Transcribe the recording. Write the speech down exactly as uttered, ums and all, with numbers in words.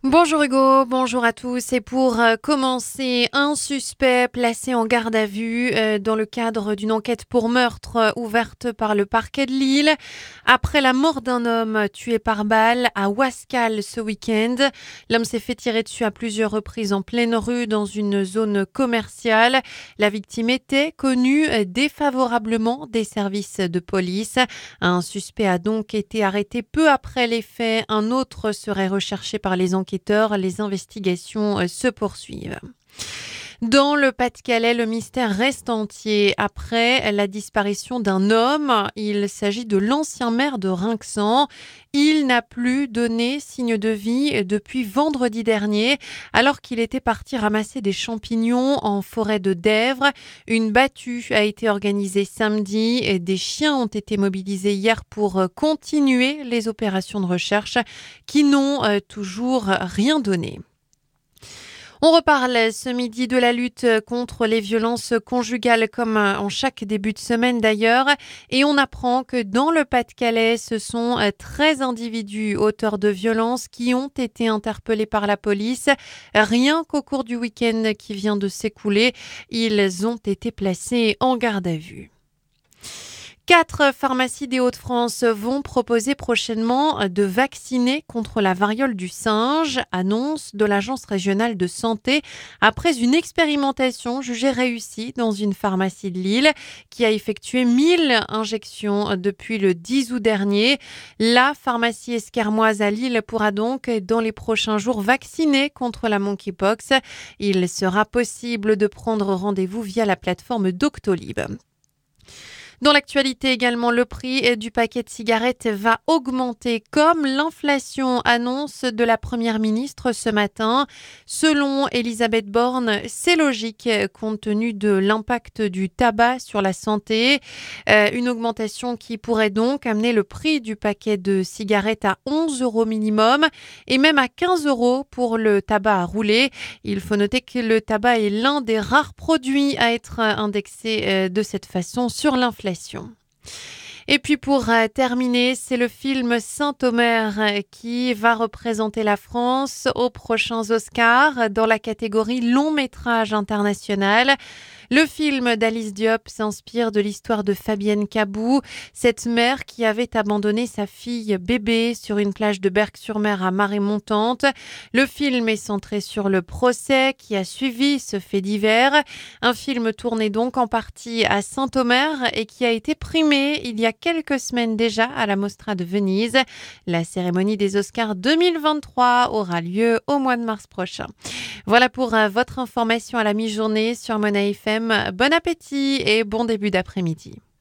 Bonjour Hugo, bonjour à tous. Et pour euh, commencer, un suspect placé en garde à vue euh, dans le cadre d'une enquête pour meurtre euh, ouverte par le parquet de Lille. Après la mort d'un homme tué par balle à Ouascal ce week-end, l'homme s'est fait tirer dessus à plusieurs reprises en pleine rue dans une zone commerciale. La victime était connue euh, défavorablement des services de police. Un suspect a donc été arrêté peu après les faits. Un autre serait recherché par les enquêteurs. Les investigations se poursuivent. Dans le Pas-de-Calais, le mystère reste entier après la disparition d'un homme. Il s'agit de l'ancien maire de Rinxan. Il n'a plus donné signe de vie depuis vendredi dernier, alors qu'il était parti ramasser des champignons en forêt de Dèvres. Une battue a été organisée samedi et des chiens ont été mobilisés hier pour continuer les opérations de recherche qui n'ont toujours rien donné. On reparle ce midi de la lutte contre les violences conjugales comme en chaque début de semaine d'ailleurs et on apprend que dans le Pas-de-Calais, ce sont treize individus auteurs de violences qui ont été interpellés par la police. Rien qu'au cours du week-end qui vient de s'écouler, ils ont été placés en garde à vue. Quatre pharmacies des Hauts-de-France vont proposer prochainement de vacciner contre la variole du singe, annonce de l'Agence régionale de santé, après une expérimentation jugée réussie dans une pharmacie de Lille qui a effectué mille injections depuis le dix août dernier. La pharmacie esquermoise à Lille pourra donc, dans les prochains jours, vacciner contre la monkeypox. Il sera possible de prendre rendez-vous via la plateforme Doctolib. Dans l'actualité également, le prix du paquet de cigarettes va augmenter comme l'inflation, annonce de la Première ministre ce matin. Selon Elisabeth Borne, c'est logique compte tenu de l'impact du tabac sur la santé. Euh, une augmentation qui pourrait donc amener le prix du paquet de cigarettes à onze euros minimum et même à quinze euros pour le tabac à rouler. Il faut noter que le tabac est l'un des rares produits à être indexé de cette façon sur l'inflation. Et puis pour euh, terminer, c'est le film Saint-Omer euh, qui va représenter la France aux prochains Oscars dans la catégorie long métrage international. Le film d'Alice Diop s'inspire de l'histoire de Fabienne Cabou, cette mère qui avait abandonné sa fille bébé sur une plage de Berck-sur-Mer à marée montante. Le film est centré sur le procès qui a suivi ce fait divers. Un film tourné donc en partie à Saint-Omer et qui a été primé il y a quelques semaines déjà à la Mostra de Venise. La cérémonie des Oscars deux mille vingt-trois aura lieu au mois de mars prochain. Voilà pour euh, votre information à la mi-journée sur Mona F M. Bon appétit et bon début d'après-midi.